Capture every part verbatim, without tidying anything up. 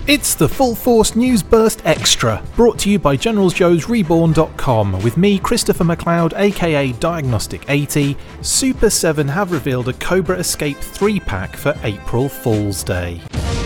It's the Full Force News Burst Extra, brought to you by Generals Joes Reborn dot com, with me, Christopher McLeod, aka Diagnostic eighty. Super seven have revealed a Cobra Escape three pack for April Fool's Day.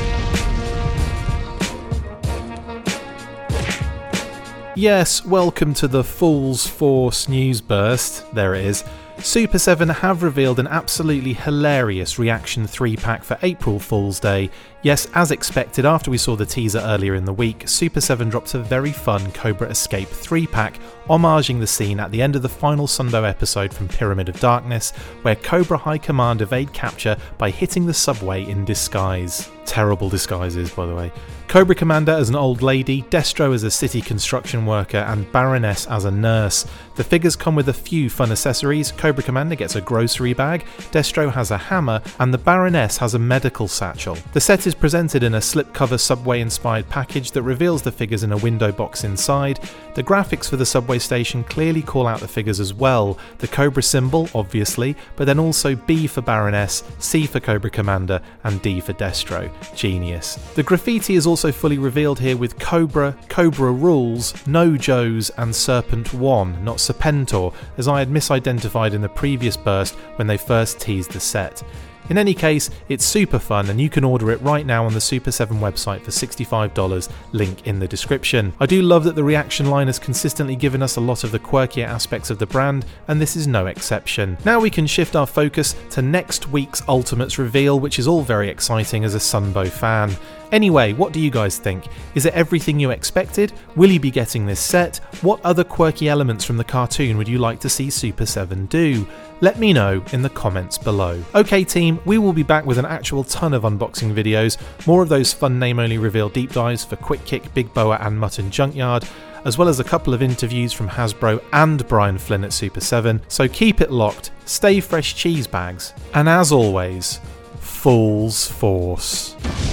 Yes, welcome to the Fool's Force News Burst. There it is. Super seven have revealed an absolutely hilarious Reaction three pack for April Fool's Day. Yes, as expected, after we saw the teaser earlier in the week, Super seven drops a very fun Cobra Escape three pack, homaging the scene at the end of the final Sundo episode from Pyramid of Darkness, where Cobra High Command evade capture by hitting the subway in disguise. Terrible disguises, by the way. Cobra Commander as an old lady, Destro as a city construction worker, and Baroness as a nurse. The figures come with a few fun accessories. Cobra Commander gets a grocery bag, Destro has a hammer, and the Baroness has a medical satchel. The set is presented in a slipcover subway-inspired package that reveals the figures in a window box inside. The graphics for the subway station clearly call out the figures as well. The Cobra symbol, obviously, but then also B for Baroness, C for Cobra Commander, and D for Destro. Genius. The graffiti is also fully revealed here with Cobra, Cobra Rules, No Joes, and Serpent one, not Serpentor, as I had misidentified in the previous burst when they first teased the set. In any case, it's super fun and you can order it right now on the Super seven website for sixty-five dollars, link in the description. I do love that the Reaction line has consistently given us a lot of the quirkier aspects of the brand, and this is no exception. Now we can shift our focus to next week's Ultimates reveal, which is all very exciting as a Sunbow fan. Anyway, what do you guys think? Is it everything you expected? Will you be getting this set? What other quirky elements from the cartoon would you like to see Super seven do? Let me know in the comments below. Okay team, we will be back with an actual ton of unboxing videos, more of those fun name-only reveal deep dives for Quick Kick, Big Boa and Mutton Junkyard, as well as a couple of interviews from Hasbro and Brian Flynn at Super seven, so keep it locked, stay fresh cheese bags, and as always, Fool's Force.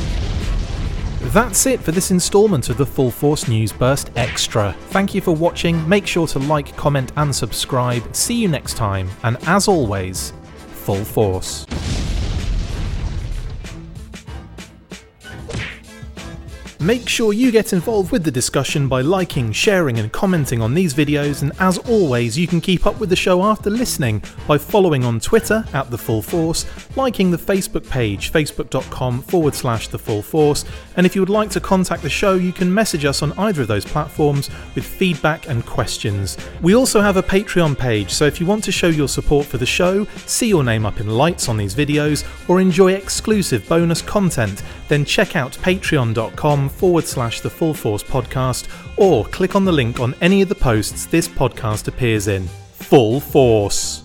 That's it for this instalment of the Full Force News Burst Extra. Thank you for watching, make sure to like, comment and subscribe. See you next time, and as always, Full Force. Make sure you get involved with the discussion by liking, sharing and commenting on these videos, and as always you can keep up with the show after listening by following on Twitter at The Full Force, liking the Facebook page facebook.com forward slash The Full Force, and if you would like to contact the show you can message us on either of those platforms with feedback and questions. We also have a Patreon page, so if you want to show your support for the show, see your name up in lights on these videos, or enjoy exclusive bonus content, then check out patreon.com forward slash the Full Force podcast, or click on the link on any of the posts this podcast appears in. Full Force.